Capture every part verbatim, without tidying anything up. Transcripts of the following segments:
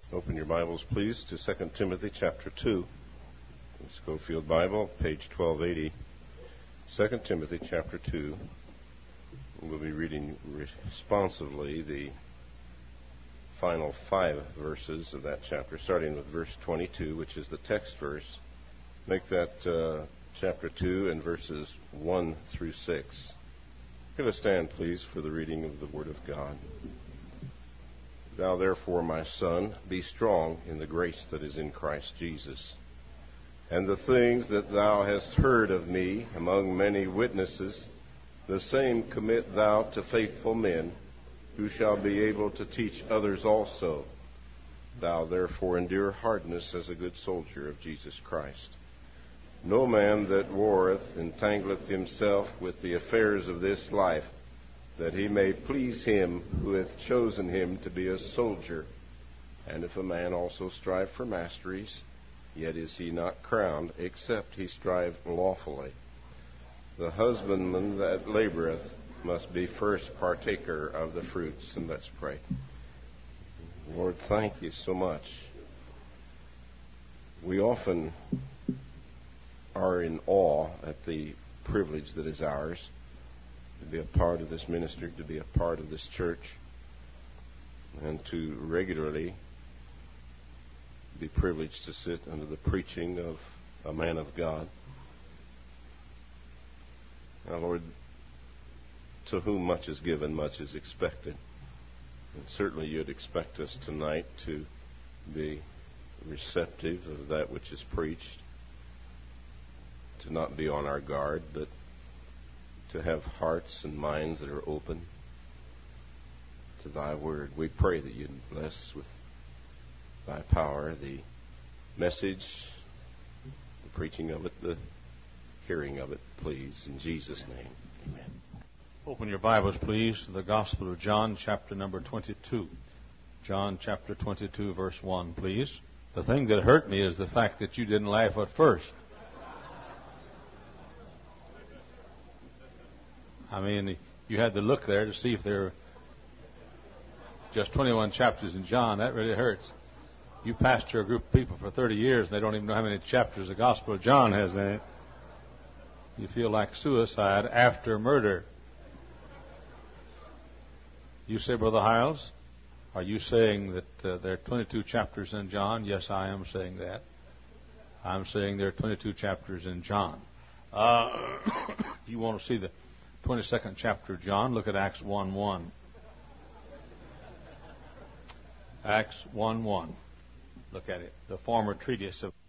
Open your Bibles, please, to Second Timothy chapter two. Schofield Bible, page twelve eighty. Second Timothy chapter two. We'll be reading responsively the final five verses of that chapter, starting with verse twenty-two, which is the text verse. Make that uh, chapter two and verses one through six. Give a stand, please, for the reading of the Word of God. Thou therefore, my son, be strong in the grace that is in Christ Jesus. And the things that thou hast heard of me among many witnesses, the same commit thou to faithful men, who shall be able to teach others also. Thou therefore endure hardness as a good soldier of Jesus Christ. No man that warreth entangleth himself with the affairs of this life, that he may please him who hath chosen him to be a soldier. And if a man also strive for masteries, yet is he not crowned, except he strive lawfully. The husbandman that laboreth must be first partaker of the fruits. And let's pray. Lord, thank you so much. We often are in awe at the privilege that is ours to be a part of this ministry, to be a part of this church, and to regularly be privileged to sit under the preaching of a man of God. Now, Lord, to whom much is given, much is expected. And certainly you'd expect us tonight to be receptive of that which is preached, to not be on our guard, but to have hearts and minds that are open to thy word. We pray that you'd bless with thy power the message, the preaching of it, the hearing of it, please. In Jesus' name, amen. Open your Bibles, please, to the Gospel of John, chapter number twenty-two. John, chapter twenty-two, verse one, please. The thing that hurt me is the fact that you didn't laugh at first. I mean, you had to look there to see if there were just twenty-one chapters in John. That really hurts. You pastor a group of people for thirty years, and they don't even know how many chapters the Gospel of John has in it. You feel like suicide after murder. You say, Brother Hiles, are you saying that uh, there are twenty-two chapters in John? Yes, I am saying that. I'm saying there are twenty-two chapters in John. Uh, if you want to see the twenty-second chapter of John, look at Acts one one. Acts one one. Look at it. The former treatise of,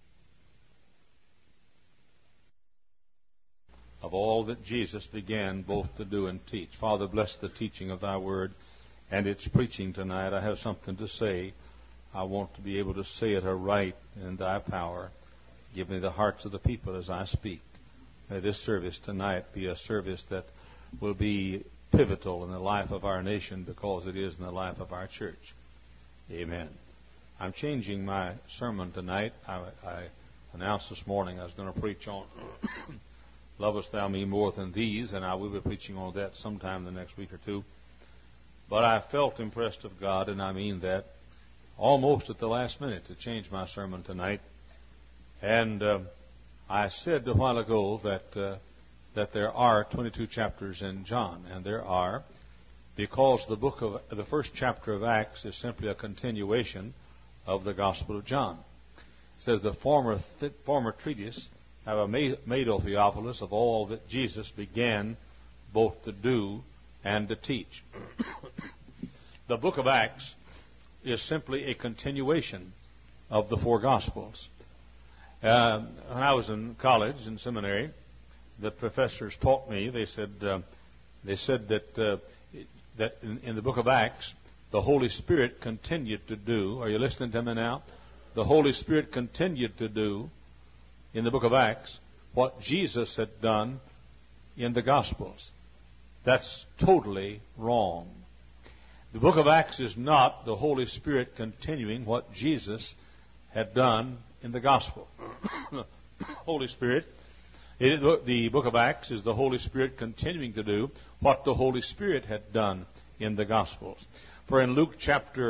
of all that Jesus began both to do and teach. Father, bless the teaching of thy word and its preaching tonight. I have something to say. I want to be able to say it aright in thy power. Give me the hearts of the people as I speak. May this service tonight be a service that will be pivotal in the life of our nation, because it is in the life of our church. Amen. I'm changing my sermon tonight. I, I announced this morning I was going to preach on Lovest Thou Me More Than These, and I will be preaching on that sometime the next week or two. But I felt impressed of God, and I mean that, almost at the last minute to change my sermon tonight. And uh, I said a while ago that uh, that there are twenty-two chapters in John, and there are, because the book of the first chapter of Acts is simply a continuation of the Gospel of John. It says the former th- former treatise have I made, made, O Theophilus, of all that Jesus began both to do and to teach. The book of Acts is simply a continuation of the four Gospels. Uh, when I was in college, in seminary, the professors taught me. They said uh, they said that uh, that in, in the book of Acts, the Holy Spirit continued to do. Are you listening to me now? The Holy Spirit continued to do in the book of Acts what Jesus had done in the Gospels. That's totally wrong. The book of Acts is not the Holy Spirit continuing what Jesus had done in the Gospel. Holy Spirit, it, the book of Acts is the Holy Spirit continuing to do what the Holy Spirit had done in the Gospels. For in Luke chapter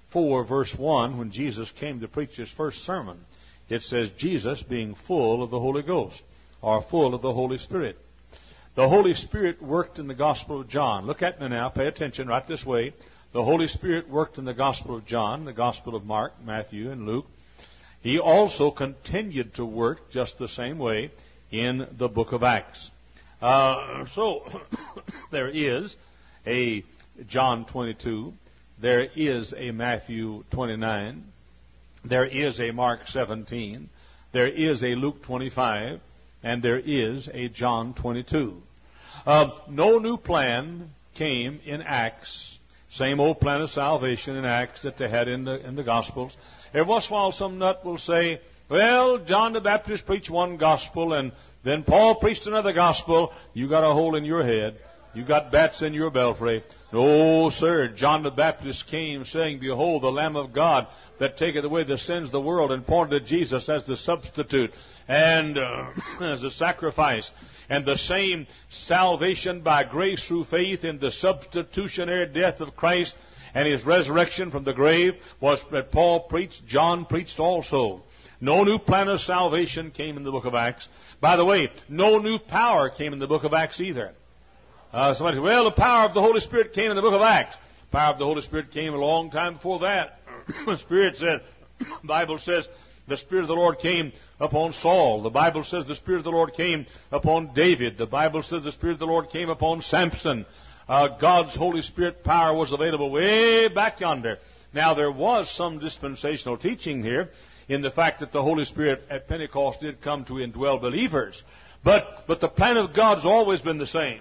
four, verse one, when Jesus came to preach his first sermon, it says, Jesus being full of the Holy Ghost, or full of the Holy Spirit. The Holy Spirit worked in the Gospel of John. Look at me now. Pay attention right this way. The Holy Spirit worked in the Gospel of John, the Gospel of Mark, Matthew, and Luke. He also continued to work just the same way in the book of Acts. Uh, so, there is a John twenty-two. There is a Matthew twenty-nine. There is a Mark seventeen. There is a Luke twenty-five. And there is a John twenty-two. Uh, no new plan came in Acts. Same old plan of salvation in Acts that they had in the, in the Gospels. Every once in a while some nut will say, well, John the Baptist preached one gospel and then Paul preached another gospel. You got a hole in your head. You got bats in your belfry. No, sir. John the Baptist came saying, behold, the Lamb of God that taketh away the sins of the world, and pointed to Jesus as the substitute and uh, as a sacrifice. And the same salvation by grace through faith in the substitutionary death of Christ and his resurrection from the grave was that Paul preached, John preached also. No new plan of salvation came in the book of Acts. By the way, no new power came in the book of Acts either. Uh, somebody said, well, the power of the Holy Spirit came in the book of Acts. The power of the Holy Spirit came a long time before that. The Spirit said, the Bible says, the Spirit of the Lord came upon Saul. The Bible says the Spirit of the Lord came upon David. The Bible says the Spirit of the Lord came upon Samson. Uh, God's Holy Spirit power was available way back yonder. Now, there was some dispensational teaching here in the fact that the Holy Spirit at Pentecost did come to indwell believers. But, but the plan of God's always been the same.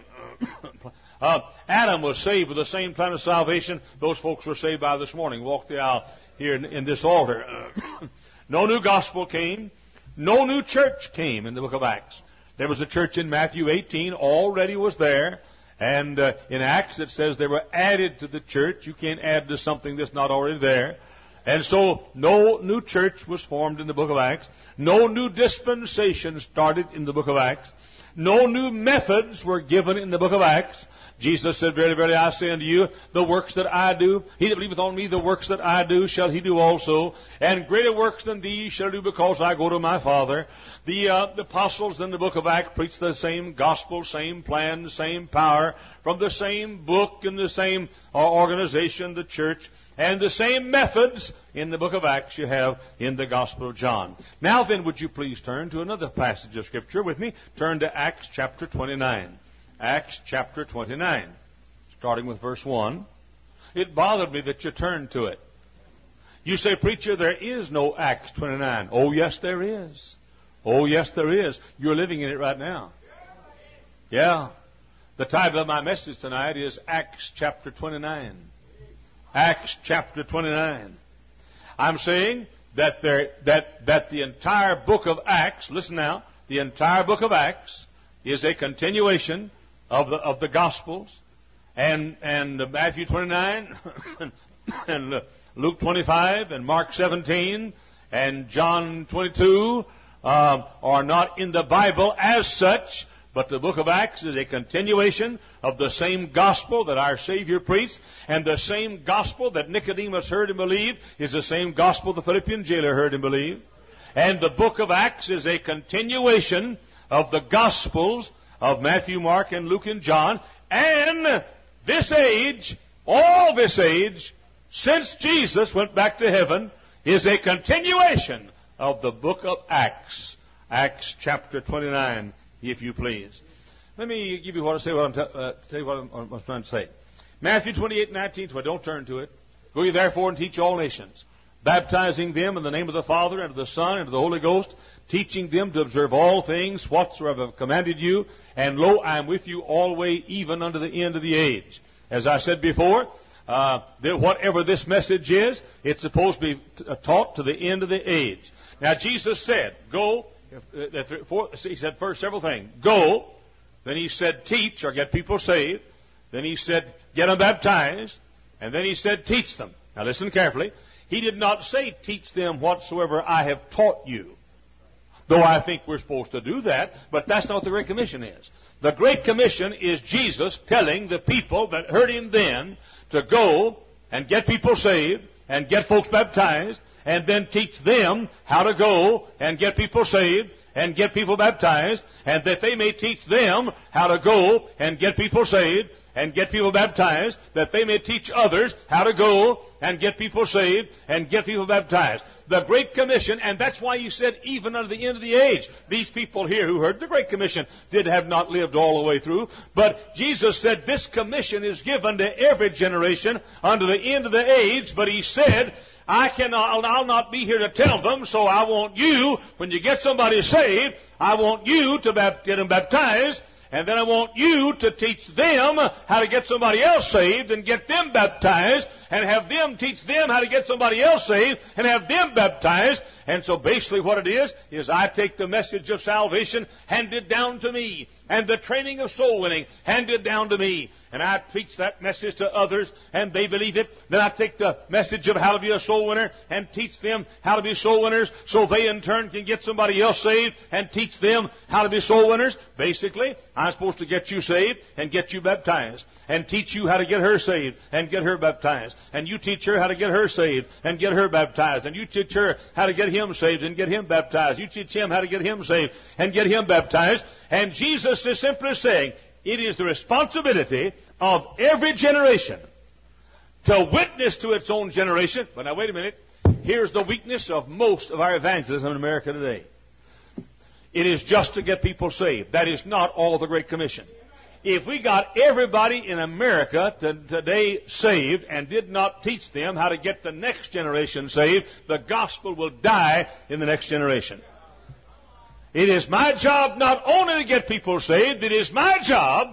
uh, Adam was saved with the same plan of salvation. Those folks were saved by this morning. Walked the aisle here in, in this altar. Uh, no new gospel came. No new church came in the book of Acts. There was a church in Matthew eighteen, already was there. And uh, in Acts it says they were added to the church. You can't add to something that's not already there. And so no new church was formed in the book of Acts. No new dispensation started in the book of Acts. No new methods were given in the book of Acts. Jesus said, verily, verily, I say unto you, the works that I do, he that believeth on me, the works that I do, shall he do also. And greater works than these shall I do, because I go to my Father. The, uh, the apostles in the book of Acts preached the same gospel, same plan, same power, from the same book and the same uh, organization, the church, and the same methods in the book of Acts you have in the Gospel of John. Now then, would you please turn to another passage of Scripture with me? Turn to Acts chapter twenty-nine. Acts chapter twenty-nine, starting with verse one. It bothered me that you turned to it. You say, preacher, there is no Acts twenty-nine. Oh, yes, there is. Oh, yes, there is. You're living in it right now. Yeah. The title of my message tonight is Acts chapter twenty-nine. Acts chapter twenty-nine. I'm saying that there, that, that the entire book of Acts, listen now, the entire book of Acts is a continuation of the, of the Gospels, and, and Matthew twenty-nine, and Luke twenty-five, and Mark seventeen, and John twenty-two, uh, are not in the Bible as such, but the book of Acts is a continuation of the same gospel that our Savior preached, and the same gospel that Nicodemus heard and believed is the same gospel the Philippian jailer heard and believed. And the book of Acts is a continuation of the Gospels of Matthew, Mark, and Luke, and John. And this age, all this age, since Jesus went back to heaven, is a continuation of the book of Acts. Acts chapter twenty-nine, if you please. Let me give you what I say. What I'm t- uh, tell you what I'm, what I'm trying to say. Matthew twenty-eight, nineteen. So don't turn to it. Go ye therefore and teach all nations, baptizing them in the name of the Father and of the Son and of the Holy Ghost, teaching them to observe all things whatsoever I have commanded you. And lo, I am with you always, even unto the end of the age. As I said before, uh, that whatever this message is, it's supposed to be t- taught to the end of the age. Now Jesus said, go. He said first several things. Go. Then he said teach, or get people saved. Then he said get them baptized. And then he said teach them. Now listen carefully. He did not say teach them whatsoever I have taught you. Though I think we're supposed to do that, but that's not what the Great Commission is. The Great Commission is Jesus telling the people that heard him then to go and get people saved and get folks baptized, and then teach them how to go and get people saved and get people baptized, and that they may teach them how to go and get people saved and get people baptized, that they may teach others how to go and get people saved and get people baptized. The Great Commission, and that's why he said even unto the end of the age. These people here who heard the Great Commission did have not lived all the way through, but Jesus said this commission is given to every generation unto the end of the age, but he said, I cannot, I'll not be here to tell them, so I want you, when you get somebody saved, I want you to get them baptized, and then I want you to teach them how to get somebody else saved and get them baptized, and have them teach them how to get somebody else saved and have them baptized. And so basically what it is, is I take the message of salvation handed down to me, and the training of soul winning handed down to me, and I preach that message to others, and they believe it. Then I take the message of how to be a soul winner and teach them how to be soul winners, so they in turn can get somebody else saved and teach them how to be soul winners. Basically, I'm supposed to get you saved and get you baptized, and teach you how to get her saved and get her baptized, and you teach her how to get her saved and get her baptized, and you teach her how to get him saved and get him baptized. You teach him how to get him saved and get him baptized. And Jesus is simply saying, it is the responsibility of every generation to witness to its own generation. But now wait a minute. Here's the weakness of most of our evangelism in America today. It is just to get people saved. That is not all the Great Commission. If we got everybody in America to, today saved and did not teach them how to get the next generation saved, the gospel will die in the next generation. It is my job not only to get people saved, it is my job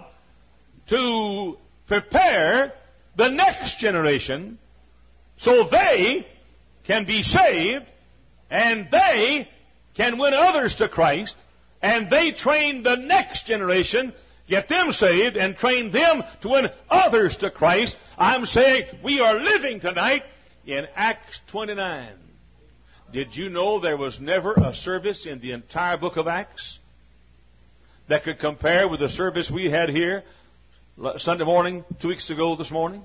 to prepare the next generation so they can be saved and they can win others to Christ, and they train the next generation, get them saved, and train them to win others to Christ. I'm saying we are living tonight in Acts twenty-nine. Did you know there was never a service in the entire book of Acts that could compare with the service we had here Sunday morning, two weeks ago this morning?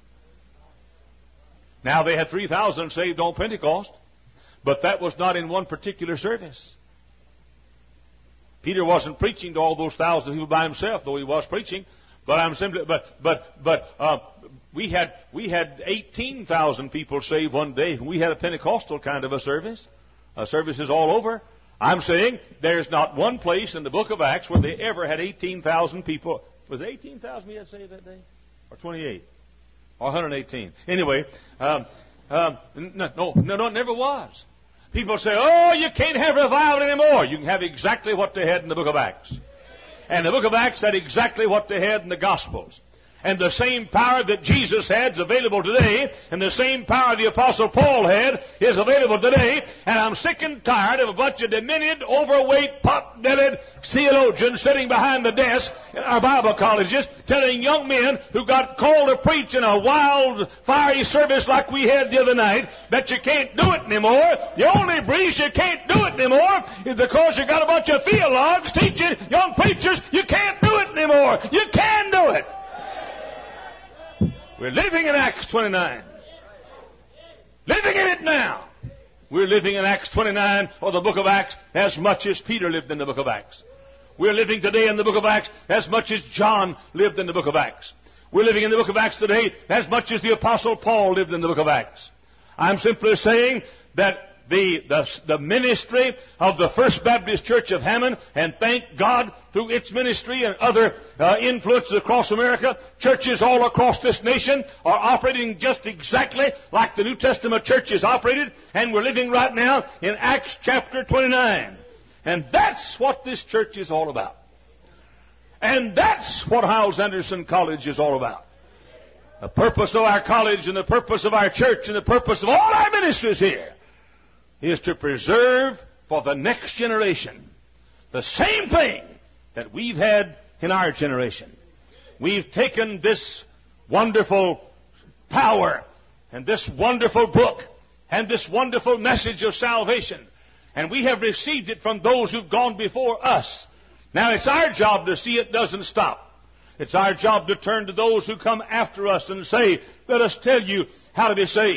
Now, they had three thousand saved on Pentecost, but that was not in one particular service. Peter wasn't preaching to all those thousand people by himself, though he was preaching. But I'm simply, but but but uh, we had we had eighteen thousand people saved one day. We had a Pentecostal kind of a service. Uh, services all over. I'm saying there's not one place in the book of Acts where they ever had eighteen thousand people. Was it eighteen thousand we had saved that day, or twenty-eight, or one hundred eighteen? Anyway, um, um, no, no, no, no, it never was. People say, oh, you can't have revival anymore. You can have exactly what they had in the book of Acts. And the book of Acts had exactly what they had in the Gospels. And the same power that Jesus had is available today, and the same power the Apostle Paul had is available today. And I'm sick and tired of a bunch of diminutive, overweight, pot-bellied theologians sitting behind the desk in our Bible colleges telling young men who got called to preach in a wild, fiery service like we had the other night that you can't do it anymore. The only reason you can't do it anymore is because you got a bunch of theologues teaching young preachers you can't do it anymore. You can do it. We're living in Acts twenty-nine. Living in it now. We're living in Acts twenty-nine, or the book of Acts, as much as Peter lived in the book of Acts. We're living today in the book of Acts as much as John lived in the book of Acts. We're living in the book of Acts today as much as the Apostle Paul lived in the book of Acts. I'm simply saying that The, the, the ministry of the First Baptist Church of Hammond, and thank God through its ministry and other uh, influences across America, churches all across this nation are operating just exactly like the New Testament church is operated, and we're living right now in Acts chapter twenty-nine. And that's what this church is all about. And that's what Hyles Anderson College is all about. The purpose of our college and the purpose of our church and the purpose of all our ministries here is to preserve for the next generation the same thing that we've had in our generation. We've taken this wonderful power and this wonderful book and this wonderful message of salvation, and we have received it from those who've gone before us. Now it's our job to see it doesn't stop. It's our job to turn to those who come after us and say, let us tell you how to be saved.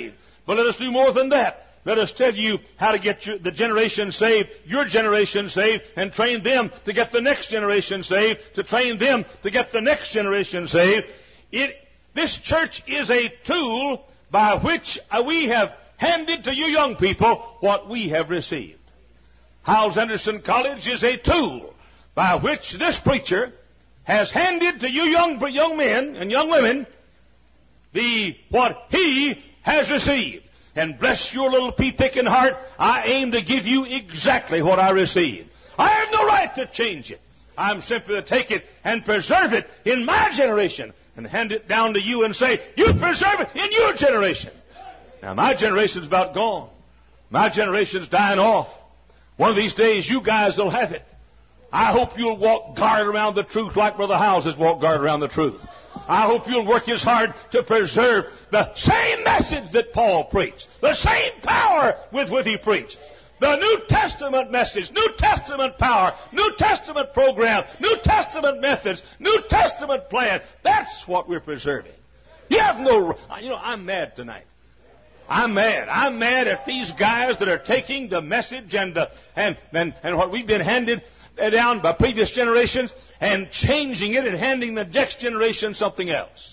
But let us do more than that. Let us tell you how to get your, the generation saved, your generation saved, and train them to get the next generation saved, to train them to get the next generation saved. It, this church is a tool by which we have handed to you young people what we have received. Hyles Anderson College is a tool by which this preacher has handed to you young, young men and young women the what he has received. And bless your little pea-picking heart, I aim to give you exactly what I received. I have no right to change it. I'm simply to take it and preserve it in my generation and hand it down to you and say, you preserve it in your generation. Now, my generation's about gone. My generation's dying off. One of these days, you guys will have it. I hope you'll walk guard around the truth like Brother Hyles has walked guard around the truth. I hope you'll work as hard to preserve the same message that Paul preached, the same power with which he preached. The New Testament message, New Testament power, New Testament program, New Testament methods, New Testament plan. That's what we're preserving. You have no... You know, I'm mad tonight. I'm mad. I'm mad at these guys that are taking the message and the, and, and, and what we've been handed down by previous generations and changing it and handing the next generation something else.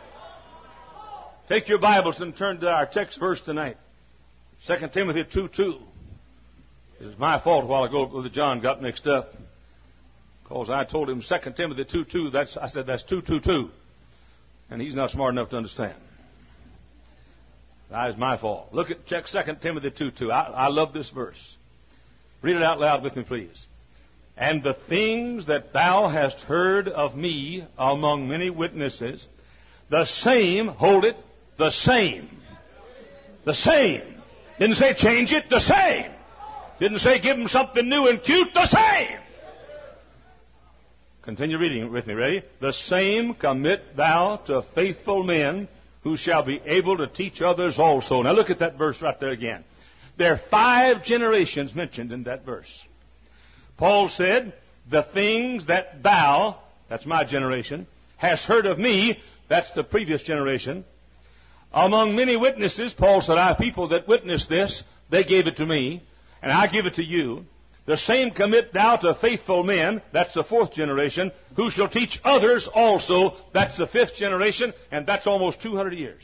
Take your Bibles and turn to our text verse tonight. Second Timothy two two. It was my fault a while ago that John got mixed up. Because I told him Second Timothy two two. That's, I said that's two two two. And he's not smart enough to understand. That is my fault. Look at check Second Timothy two two. I, I love this verse. Read it out loud with me, please. And the things that thou hast heard of me among many witnesses, the same, hold it, the same. The same. Didn't say change it, the same. Didn't say give them something new and cute, the same. Continue reading with me, ready? The same commit thou to faithful men who shall be able to teach others also. Now look at that verse right there again. There are five generations mentioned in that verse. Paul said, the things that thou, that's my generation, hast heard of me, that's the previous generation. Among many witnesses, Paul said, I have people that witnessed this, they gave it to me, and I give it to you. The same commit thou to faithful men, that's the fourth generation, who shall teach others also, that's the fifth generation, and that's almost two hundred years.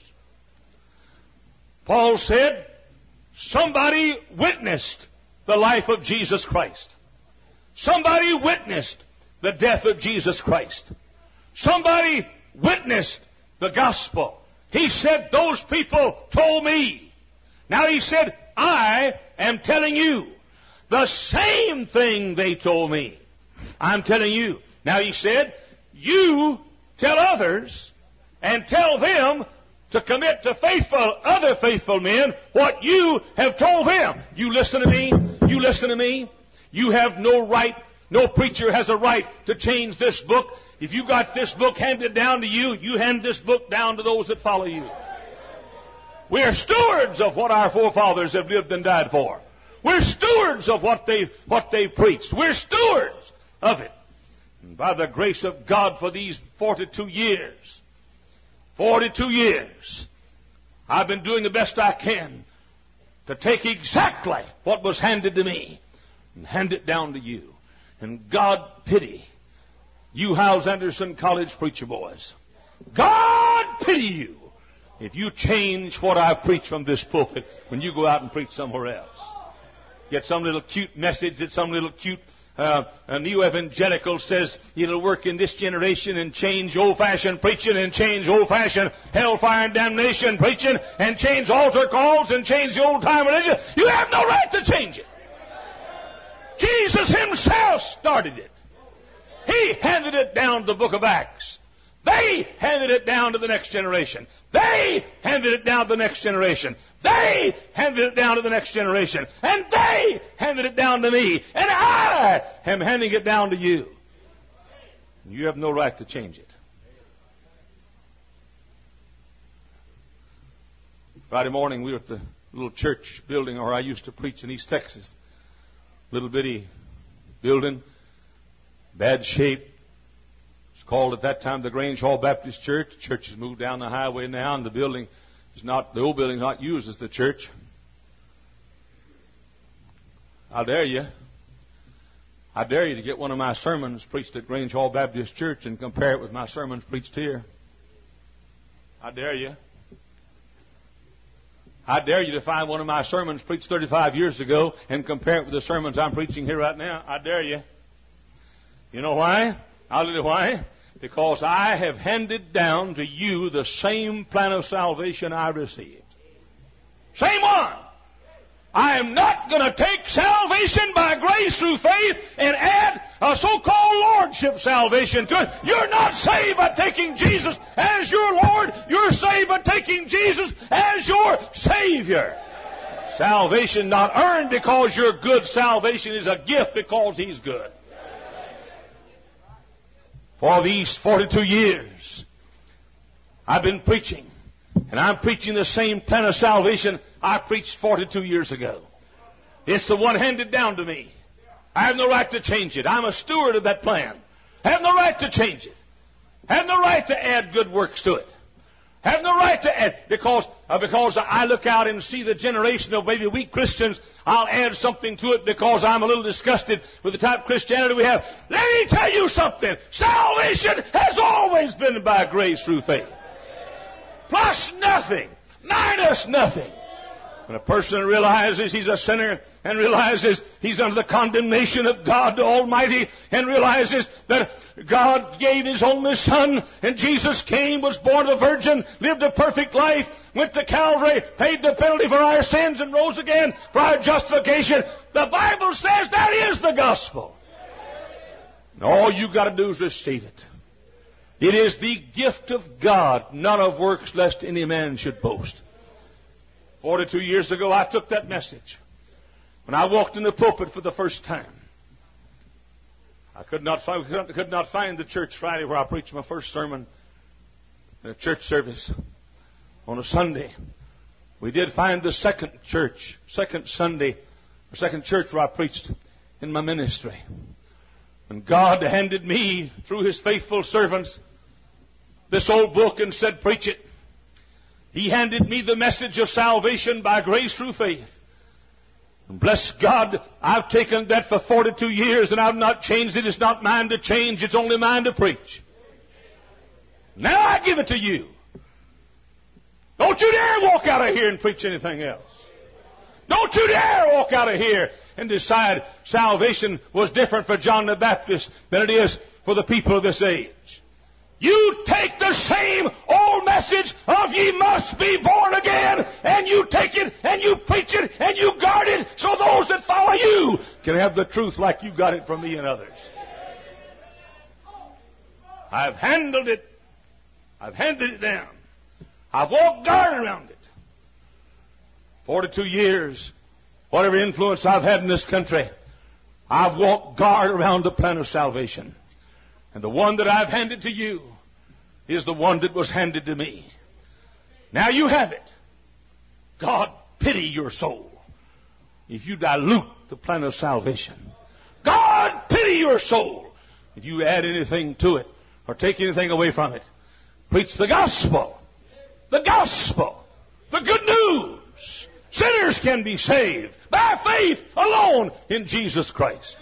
Paul said, somebody witnessed the life of Jesus Christ. Somebody witnessed the death of Jesus Christ. Somebody witnessed the gospel. He said, those people told me. Now he said, I am telling you the same thing they told me. I'm telling you. Now he said, you tell others and tell them to commit to faithful, other faithful men what you have told them. You listen to me. You listen to me. You have no right, no preacher has a right to change this book. If you got this book handed down to you, you hand this book down to those that follow you. We are stewards of what our forefathers have lived and died for. We're stewards of what they what they preached. We're stewards of it. And by the grace of God for these forty-two years, forty-two years, I've been doing the best I can to take exactly what was handed to me and hand it down to you. And God pity you Hyles Anderson College preacher boys. God pity you if you change what I preach from this pulpit when you go out and preach somewhere else. Get some little cute message that some little cute uh, a new evangelical says it'll work in this generation and change old-fashioned preaching and change old-fashioned hellfire and damnation preaching and change altar calls and change the old-time religion. You have no right to change it. Jesus himself started it. He handed it down to the book of Acts. They handed it down to the next generation. They handed it down to the next generation. They handed it down to the next generation. And they handed it down to me. And I am handing it down to you. You have no right to change it. Friday morning, we were at the little church building where I used to preach in East Texas. Little bitty building, bad shape. It's called at that time the Grange Hall Baptist Church. The church has moved down the highway now, and the building It's not, the old building's not used as the church. I dare you. I dare you to get one of my sermons preached at Grange Hall Baptist Church and compare it with my sermons preached here. I dare you. I dare you to find one of my sermons preached thirty-five years ago and compare it with the sermons I'm preaching here right now. I dare you. You know why? I'll tell you why. Because I have handed down to you the same plan of salvation I received. Same one. I am not going to take salvation by grace through faith and add a so-called lordship salvation to it. You're not saved by taking Jesus as your Lord. You're saved by taking Jesus as your Savior. Salvation not earned because you're good. Salvation is a gift because He's good. For these forty-two years, I've been preaching. And I'm preaching the same plan of salvation I preached forty-two years ago. It's the one handed down to me. I have no right to change it. I'm a steward of that plan. I have no right to change it. I have no right to add good works to it. I have no right to add, because, uh, because I look out and see the generation of maybe weak Christians, I'll add something to it because I'm a little disgusted with the type of Christianity we have. Let me tell you something. Salvation has always been by grace through faith. Plus nothing. Minus nothing. When a person realizes he's a sinner and realizes he's under the condemnation of God the Almighty and realizes that God gave His only Son and Jesus came, was born of a virgin, lived a perfect life, went to Calvary, paid the penalty for our sins and rose again for our justification. The Bible says that is the gospel. And all you've got to do is receive it. It is the gift of God, not of works, lest any man should boast. Forty-two years ago, I took that message. When I walked in the pulpit for the first time, I could not find, could not find the church Friday where I preached my first sermon in a church service on a Sunday. We did find the second church, second Sunday, or second church where I preached in my ministry. And God handed me, through His faithful servants, this old book and said, preach it. He handed me the message of salvation by grace through faith. And bless God, I've taken that for forty-two years and I've not changed it. It's not mine to change. It's only mine to preach. Now I give it to you. Don't you dare walk out of here and preach anything else. Don't you dare walk out of here and decide salvation was different for John the Baptist than it is for the people of this age. You take the same old message of ye must be born again, and you take it, and you preach it, and you guard it, so those that follow you can have the truth like you got it from me and others. I've handled it. I've handed it down. I've walked guard around it. Forty-two years, whatever influence I've had in this country, I've walked guard around the plan of salvation. And the one that I've handed to you is the one that was handed to me. Now you have it. God pity your soul if you dilute the plan of salvation. God pity your soul if you add anything to it or take anything away from it. Preach the gospel. The gospel. The good news. Sinners can be saved by faith alone in Jesus Christ.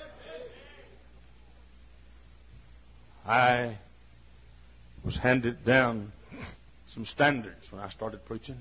I was handed down some standards when I started preaching.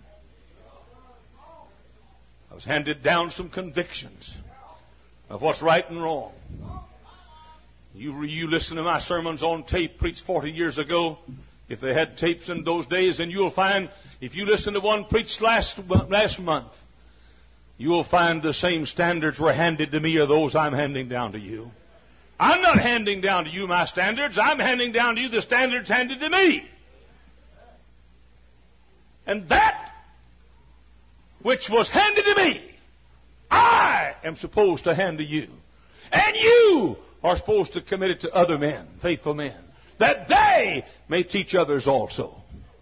I was handed down some convictions of what's right and wrong. You, you listen to my sermons on tape preached forty years ago. If they had tapes in those days, then you'll find, if you listen to one preached last, last month, you will find the same standards were handed to me are those I'm handing down to you. I'm not handing down to you my standards. I'm handing down to you the standards handed to me. And that which was handed to me, I am supposed to hand to you. And you are supposed to commit it to other men, faithful men, that they may teach others also.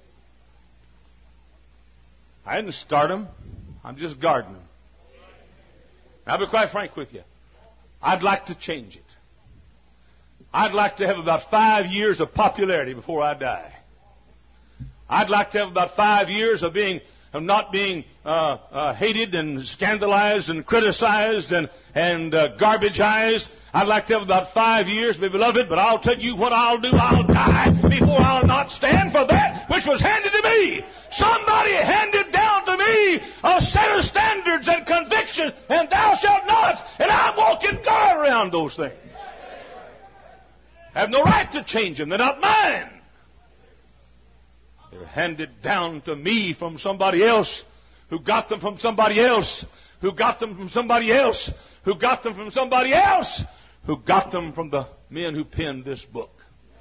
I didn't start them. I'm just guarding them. I'll be quite frank with you. I'd like to change it. I'd like to have about five years of popularity before I die. I'd like to have about five years of being of not being uh, uh, hated and scandalized and criticized and, and uh, garbagized. I'd like to have about five years, my beloved, but I'll tell you what I'll do. I'll die before I'll not stand for that which was handed to me. Somebody handed down to me a set of standards and convictions, and thou shalt not, and I'm walking guard around those things. I have no right to change them. They're not mine. They're handed down to me from somebody else who got them from somebody else, who got them from somebody else, who got them from somebody else, who got them from the men who penned this book.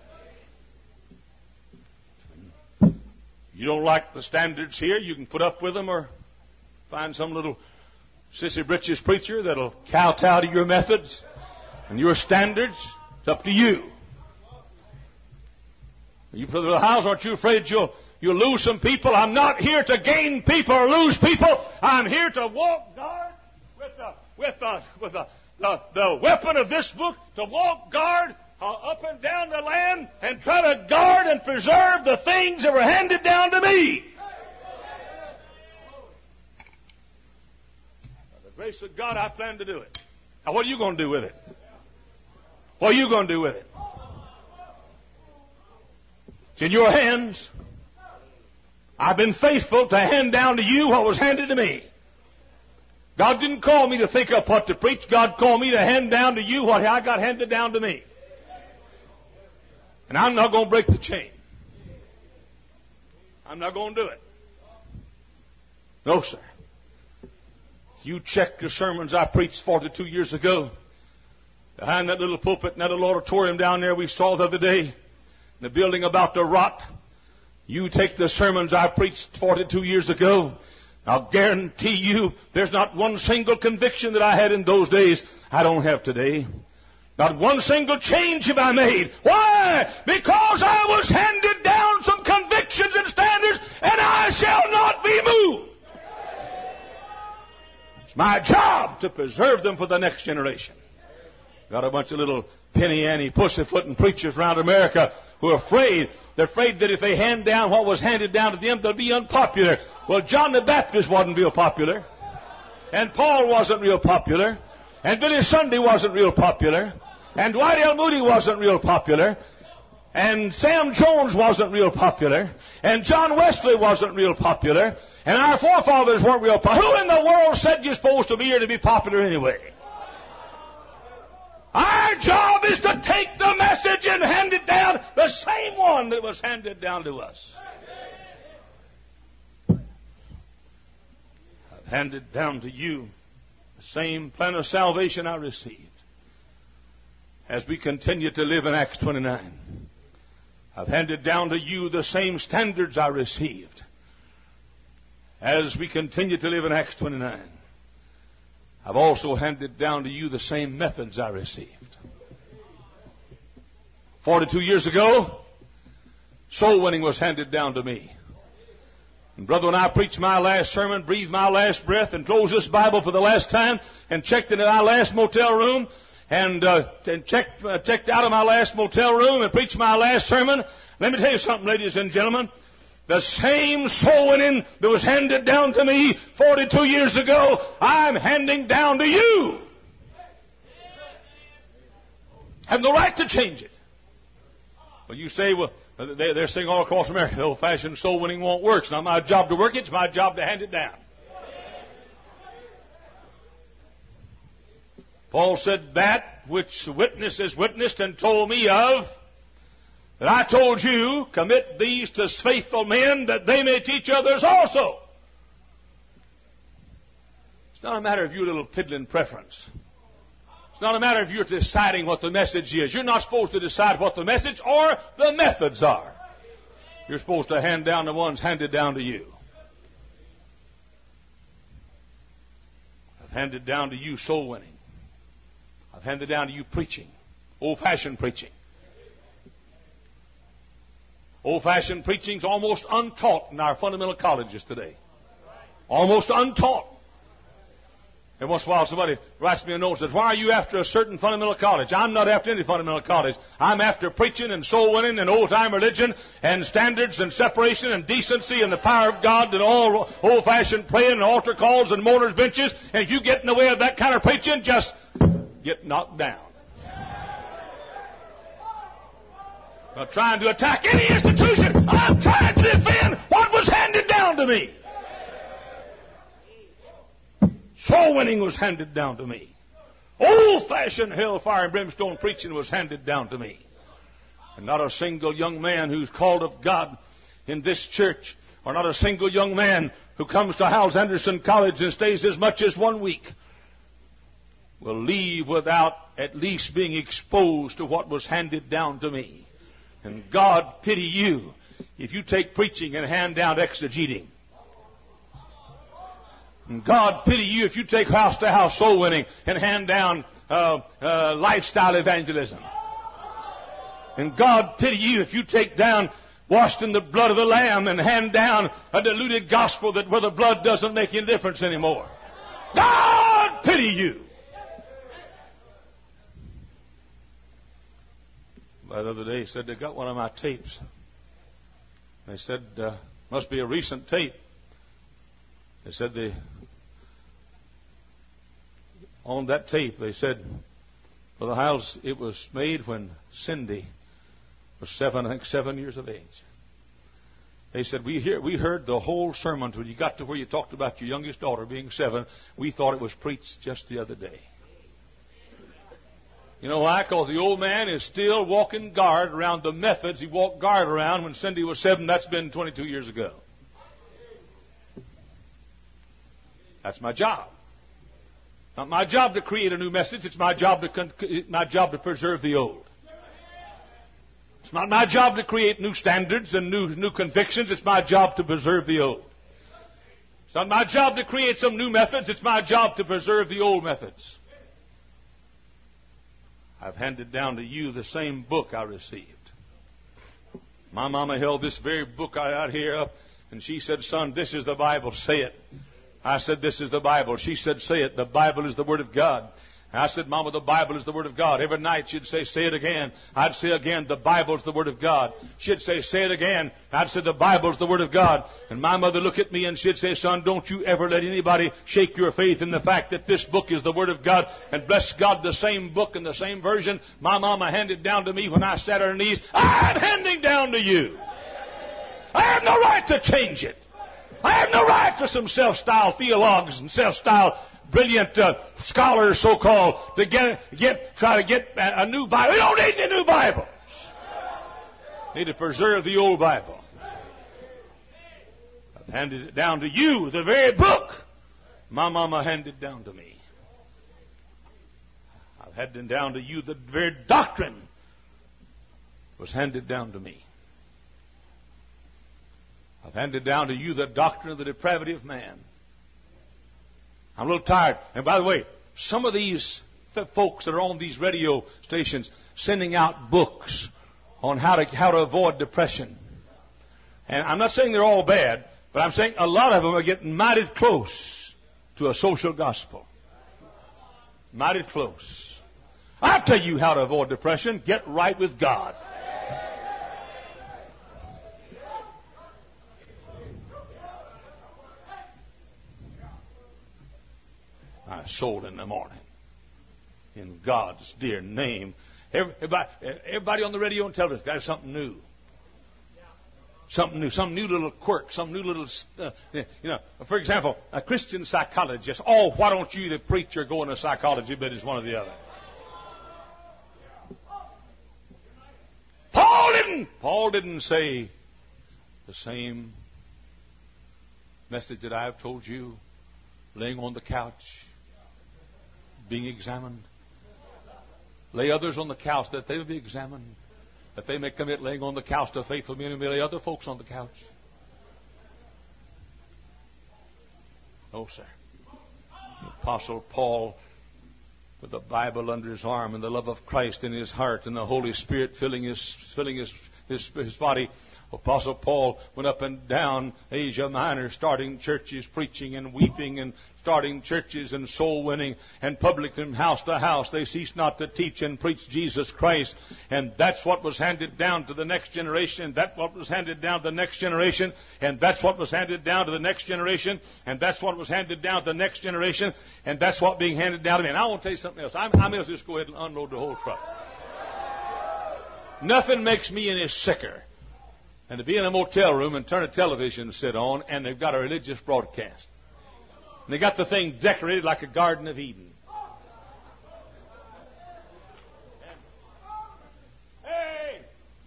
You don't like the standards here, you can put up with them or find some little sissy britches preacher that'll kowtow to your methods and your standards. It's up to you. You put the house, aren't you afraid you'll, you'll lose some people? I'm not here to gain people or lose people. I'm here to walk guard with the, with the, with the, the, the weapon of this book, to walk guard uh, up and down the land and try to guard and preserve the things that were handed down to me. By the grace of God, I plan to do it. Now, what are you going to do with it? What are you going to do with it? It's in your hands. I've been faithful to hand down to you what was handed to me. God didn't call me to think up what to preach. God called me to hand down to you what I got handed down to me. And I'm not going to break the chain. I'm not going to do it. No, sir. You check the sermons I preached forty-two years ago behind that little pulpit in that little auditorium down there we saw the other day, the building about to rot. You take the sermons I preached forty-two years ago, I'll guarantee you there's not one single conviction that I had in those days I don't have today. Not one single change have I made. Why? Because I was handed down some convictions and standards, and I shall not be moved. It's my job to preserve them for the next generation. Got a bunch of little penny-ante, pussyfooting preachers around America who are afraid. They're afraid that if they hand down what was handed down to them, they'll be unpopular. Well, John the Baptist wasn't real popular. And Paul wasn't real popular. And Billy Sunday wasn't real popular. And Dwight L. Moody wasn't real popular. And Sam Jones wasn't real popular. And John Wesley wasn't real popular. And our forefathers weren't real popular. Who in the world said you're supposed to be here to be popular anyway? Our job is to take the message and hand it down, the same one that was handed down to us. I've handed down to you the same plan of salvation I received. As we continue to live in Acts twenty-nine, I've handed down to you the same standards I received. As we continue to live in Acts twenty-nine, I've also handed down to you the same methods I received. Forty-two years ago, soul winning was handed down to me. And brother, when I preached my last sermon, breathed my last breath, and closed this Bible for the last time, and checked into my last motel room, and, uh, and checked, uh, checked out of my last motel room, and preached my last sermon, let me tell you something, ladies and gentlemen. The same soul winning that was handed down to me forty-two years ago, I'm handing down to you. I have no right to change it. Well, you say, well, they're saying all across America, the old-fashioned soul winning won't work. It's not my job to work it. It's my job to hand it down. Paul said, that which the witness has witnessed and told me of, that I told you, commit these to faithful men, that they may teach others also. It's not a matter of your little piddling preference. It's not a matter of you're deciding what the message is. You're not supposed to decide what the message or the methods are. You're supposed to hand down the ones handed down to you. I've handed down to you soul winning. I've handed down to you preaching, old-fashioned preaching. Old-fashioned preaching is almost untaught in our fundamental colleges today. Almost untaught. And once in a while somebody writes me a note and says, why are you after a certain fundamental college? I'm not after any fundamental college. I'm after preaching and soul winning and old-time religion and standards and separation and decency and the power of God and all old-fashioned praying and altar calls and mourners' benches. And if you get in the way of that kind of preaching, just get knocked down. I'm not trying to attack any institution. I'm trying to defend what was handed down to me. Soul winning was handed down to me. Old-fashioned hellfire and brimstone preaching was handed down to me. And not a single young man who's called of God in this church, or not a single young man who comes to Howells Anderson College and stays as much as one week, will leave without at least being exposed to what was handed down to me. And God pity you if you take preaching and hand down exegeting. And God pity you if you take house-to-house soul winning and hand down uh, uh, lifestyle evangelism. And God pity you if you take down washed in the blood of the Lamb and hand down a diluted gospel that where the blood doesn't make any difference anymore. God pity you. The other day, he said they got one of my tapes. They said, uh, must be a recent tape. They said they, on that tape, they said, Brother Hiles, it was made when Cindy was seven, I think seven years of age. They said, we hear, we heard the whole sermon when you got to where you talked about your youngest daughter being seven. We thought it was preached just the other day. You know why? Because the old man is still walking guard around the methods he walked guard around when Cindy was seven. That's been twenty-two years ago. That's my job. Not my job to create a new message. It's my job to con- my job to preserve the old. It's not my job to create new standards and new new convictions. It's my job to preserve the old. It's not my job to create some new methods. It's my job to preserve the old methods. I've handed down to you the same book I received. My mama held this very book out here up, and she said, son, this is the Bible. Say it. I said, this is the Bible. She said, say it. The Bible is the Word of God. I said, Mama, the Bible is the Word of God. Every night she'd say, say it again. I'd say again, the Bible is the Word of God. She'd say, say it again. I'd say, the Bible is the Word of God. And my mother looked at me and she'd say, son, don't you ever let anybody shake your faith in the fact that this book is the Word of God. And bless God, the same book and the same version my mama handed down to me when I sat on her knees, I'm handing down to you. I have no right to change it. I have no right for some self-styled theologues and self-styled brilliant uh, scholars, so-called, to get, get, try to get a, a new Bible. We don't need any new Bibles. We need to preserve the old Bible. I've handed it down to you, the very book my mama handed down to me. I've handed down to you the very doctrine was handed down to me. I've handed down to you the doctrine of the depravity of man. I'm a little tired. And by the way, some of these folks that are on these radio stations sending out books on how to how to avoid depression. And I'm not saying they're all bad, but I'm saying a lot of them are getting mighty close to a social gospel. Mighty close. I'll tell you how to avoid depression. Get right with God. I sold in the morning. In God's dear name. Everybody, everybody on the radio and television got something new. Something new. Some new little quirk. Some new little, uh, you know. For example, a Christian psychologist. Oh, why don't you, the preacher, go into psychology, but it's one or the other. Paul didn't. Paul didn't say the same message that I have told you, laying on the couch, being examined. Lay others on the couch that they may be examined, that they may commit laying on the couch to faithful men and may lay other folks on the couch. No, sir. The Apostle Paul, with the Bible under his arm and the love of Christ in his heart and the Holy Spirit filling his filling his his, his body, Apostle Paul went up and down Asia Minor, starting churches, preaching and weeping, and starting churches and soul winning, and public from house to house. They ceased not to teach and preach Jesus Christ. And that's what was handed down to the next generation, and that's what was handed down to the next generation, and that's what was handed down to the next generation, and that's what was handed down to the next generation, and that's what being handed down to me. And I want to tell you something else. I'm, I may as well just go ahead and unload the whole truck. Nothing makes me any sicker than to be in a motel room and turn a television set on, and they've got a religious broadcast. And they got the thing decorated like a Garden of Eden. And, hey!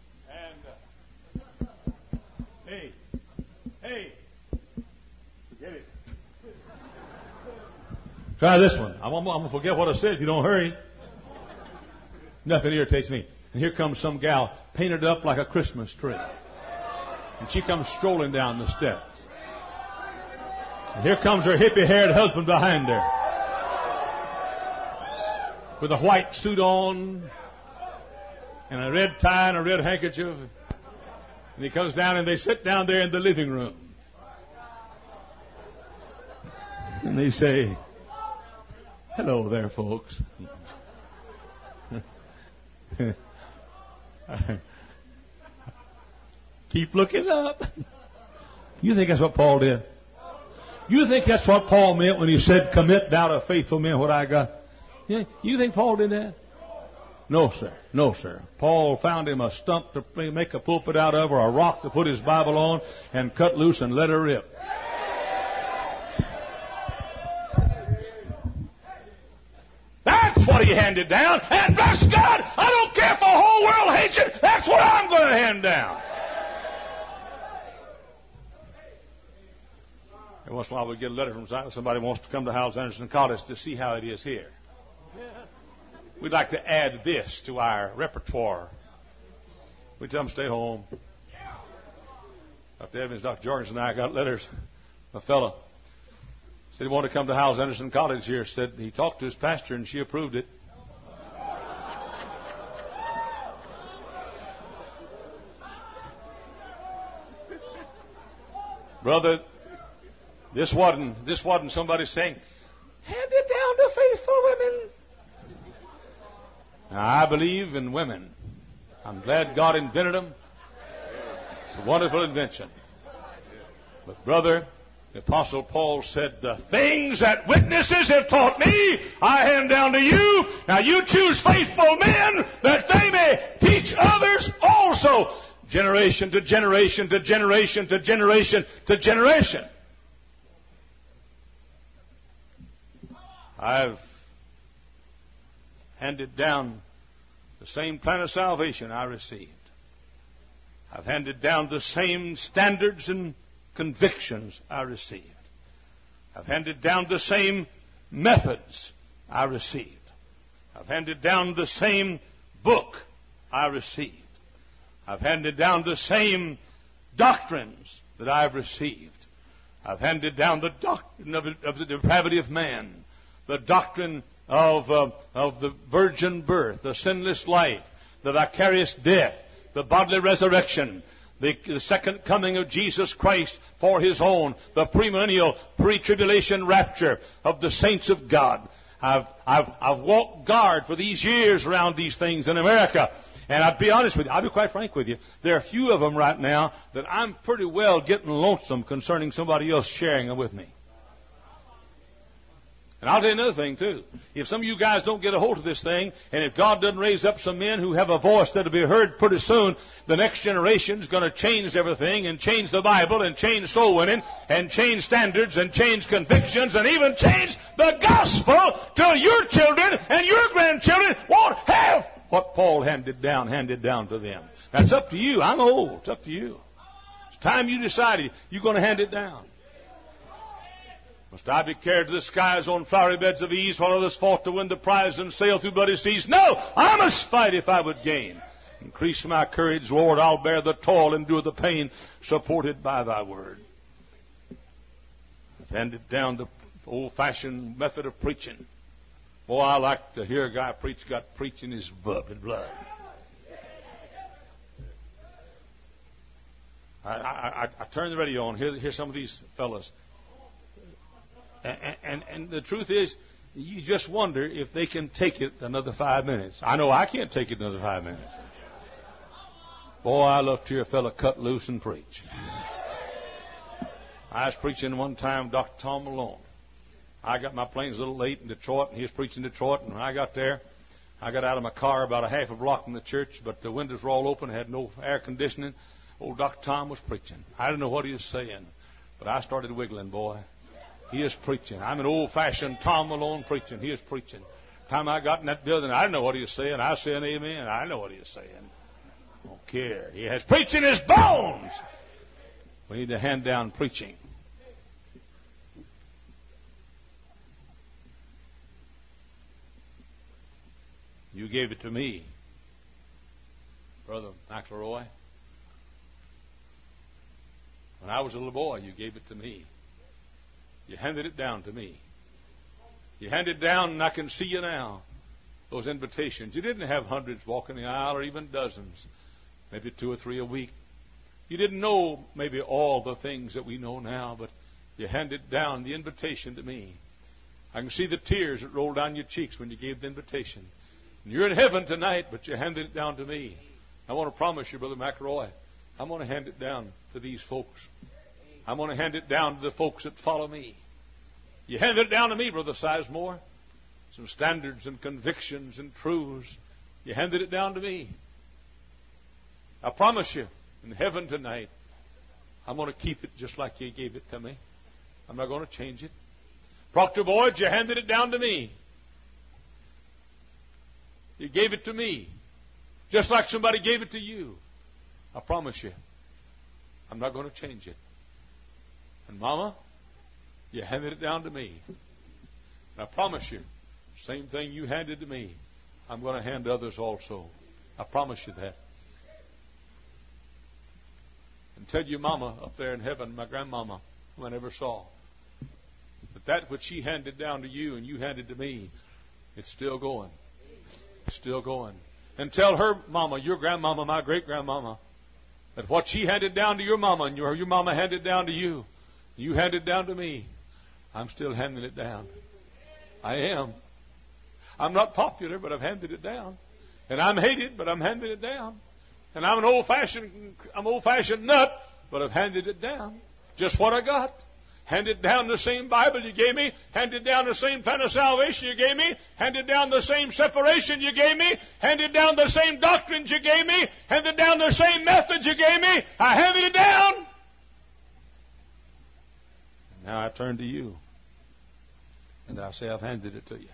And, uh, hey! Hey! Get it. Try this one. I'm, I'm going to forget what I said if you don't hurry. Nothing irritates me. And here comes some gal painted up like a Christmas tree. And she comes strolling down the steps. And here comes her hippie-haired husband behind her, with a white suit on, and a red tie and a red handkerchief. And he comes down, and they sit down there in the living room. And they say, "Hello there, folks." Keep looking up. You think that's what Paul did? You think that's what Paul meant when he said, "Commit thou to faithful men what I got"? Yeah, you think Paul did that? No, sir. No, sir. Paul found him a stump to make a pulpit out of, or a rock to put his Bible on, and cut loose and let her rip. That's what he handed down. And bless God, I don't care if the whole world hates it. That's what I'm going to hand down. Every once in a while we get a letter from somebody who wants to come to Howells Anderson College to see how it is here. We'd like to add this to our repertoire. We tell them stay home. Doctor Evans, Doctor Jorgens, and I got letters. A fellow said he wanted to come to Howells Anderson College here. Said he talked to his pastor and she approved it. Brother, this wasn't this wasn't somebody saying, "Hand it down to faithful women." Now, I believe in women. I'm glad God invented them. It's a wonderful invention. But brother, the Apostle Paul said, "The things that witnesses have taught me, I hand down to you. Now you choose faithful men that they may teach others also." Generation to generation to generation to generation to generation. I've handed down the same plan of salvation I received. I've handed down the same standards and convictions I received. I've handed down the same methods I received. I've handed down the same book I received. I've handed down the same doctrines that I've received. I've handed down the doctrine of, of the depravity of man, the doctrine of, uh, of the virgin birth, the sinless life, the vicarious death, the bodily resurrection, the, the second coming of Jesus Christ for His own, the premillennial, pre-tribulation rapture of the saints of God. I've, I've, I've walked guard for these years around these things in America. And I'll be honest with you, I'll be quite frank with you, there are a few of them right now that I'm pretty well getting lonesome concerning somebody else sharing them with me. And I'll tell you another thing, too. If some of you guys don't get a hold of this thing, and if God doesn't raise up some men who have a voice that'll be heard pretty soon, the next generation is going to change everything, and change the Bible, and change soul winning, and change standards, and change convictions, and even change the gospel till your children and your grandchildren won't have what Paul handed down, handed down to them. That's up to you. I'm old. It's up to you. It's time you decided you're going to hand it down. Must I be carried to the skies on flowery beds of ease while others fought to win the prize and sail through bloody seas? No! I must fight if I would gain. Increase my courage, Lord. I'll bear the toil, endure the pain, supported by thy word. I've handed down the old-fashioned method of preaching. Boy, I like to hear a guy preach, got preaching his blood. I, I, I turn the radio on. Here, here's some of these fellas. And, and, and the truth is, you just wonder if they can take it another five minutes. I know I can't take it another five minutes. Boy, I love to hear a fella cut loose and preach. I was preaching one time, Doctor Tom Malone. I got my planes a little late in Detroit, and he was preaching in Detroit. And when I got there, I got out of my car about a half a block from the church, but the windows were all open, had no air conditioning. Old Doctor Tom was preaching. I didn't know what he was saying, but I started wiggling, boy. He is preaching. I'm an old-fashioned Tom Malone preaching. He is preaching. The time I got in that building, I didn't know what he was saying. I was saying amen. I know what he was saying. I don't care. He has preaching his bones. We need to hand down preaching. You gave it to me, Brother McElroy. When I was a little boy, you gave it to me. You handed it down to me. You handed it down, and I can see you now. Those invitations. You didn't have hundreds walking the aisle, or even dozens. Maybe two or three a week. You didn't know maybe all the things that we know now, but you handed down the invitation to me. I can see the tears that rolled down your cheeks when you gave the invitation. And you're in heaven tonight, but you handed it down to me. I want to promise you, Brother McElroy, I'm going to hand it down to these folks. I'm going to hand it down to the folks that follow me. You handed it down to me, Brother Sizemore. Some standards and convictions and truths. You handed it down to me. I promise you, in heaven tonight, I'm going to keep it just like you gave it to me. I'm not going to change it. Proctor Boyd, you handed it down to me. You gave it to me, just like somebody gave it to you. I promise you, I'm not going to change it. And Mama, you handed it down to me. And I promise you, same thing you handed to me, I'm going to hand to others also. I promise you that. And tell your Mama up there in heaven, my grandmama, who I never saw, that that which she handed down to you and you handed to me, it's still going. It's still going. And tell her mama, your grandmama, my great-grandmama, that what she handed down to your mama and your, your mama handed down to you, you handed down to me, I'm still handing it down. I am. I'm not popular, but I've handed it down. And I'm hated, but I'm handing it down. And I'm an old-fashioned, I'm old-fashioned nut, but I've handed it down. Just what I got. Handed down the same Bible you gave me. Handed down the same plan of salvation you gave me. Handed down the same separation you gave me. Handed down the same doctrines you gave me. Handed down the same methods you gave me. I handed it down. Now I turn to you. And I say, I've handed it to you.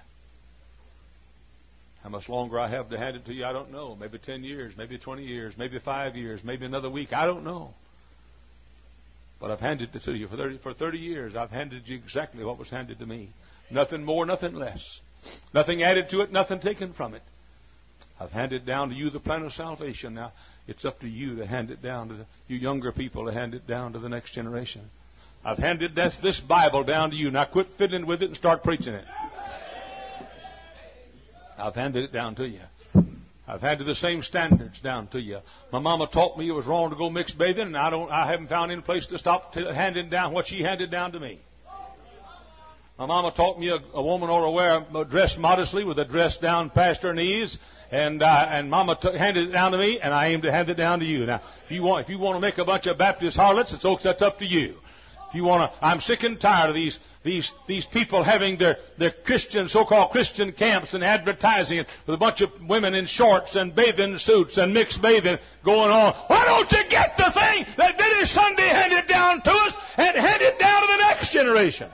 How much longer I have to hand it to you, I don't know. Maybe ten years, maybe twenty years, maybe five years, maybe another week. I don't know. But I've handed it to you. For thirty, for thirty years, I've handed you exactly what was handed to me. Nothing more, nothing less. Nothing added to it, nothing taken from it. I've handed down to you the plan of salvation. Now, it's up to you to hand it down to the, you younger people to hand it down to the next generation. I've handed this, this Bible down to you. Now quit fiddling with it and start preaching it. I've handed it down to you. I've handed the same standards down to you. My mama taught me it was wrong to go mixed bathing, and I don't. I haven't found any place to stop t- handing down what she handed down to me. My mama taught me a, a woman ought to wear a dress modestly with a dress down past her knees, and uh, and Mama t- handed it down to me, and I aim to hand it down to you. Now, if you want, if you want to make a bunch of Baptist harlots, it's that's up to you. If you want to, I'm sick and tired of these these these people having their their Christian so-called Christian camps and advertising it with a bunch of women in shorts and bathing suits and mixed bathing going on. Why don't you get the thing that Billy Sunday handed down to us and hand it down to the next generation?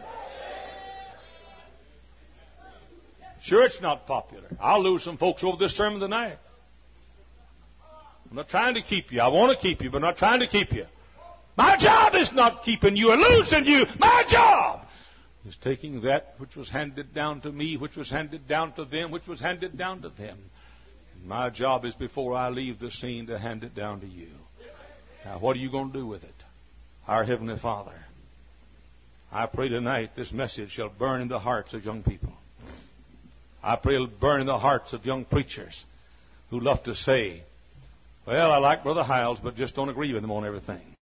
Sure, it's not popular. I'll lose some folks over this sermon tonight. I'm not trying to keep you. I want to keep you, but I'm not trying to keep you. My job is not keeping you or losing you. My job is taking that which was handed down to me, which was handed down to them, which was handed down to them. And my job is before I leave the scene to hand it down to you. Now, what are you going to do with it? Our Heavenly Father, I pray tonight this message shall burn in the hearts of young people. I pray it'll burn in the hearts of young preachers who love to say, well, I like Brother Hiles, but just don't agree with him on everything.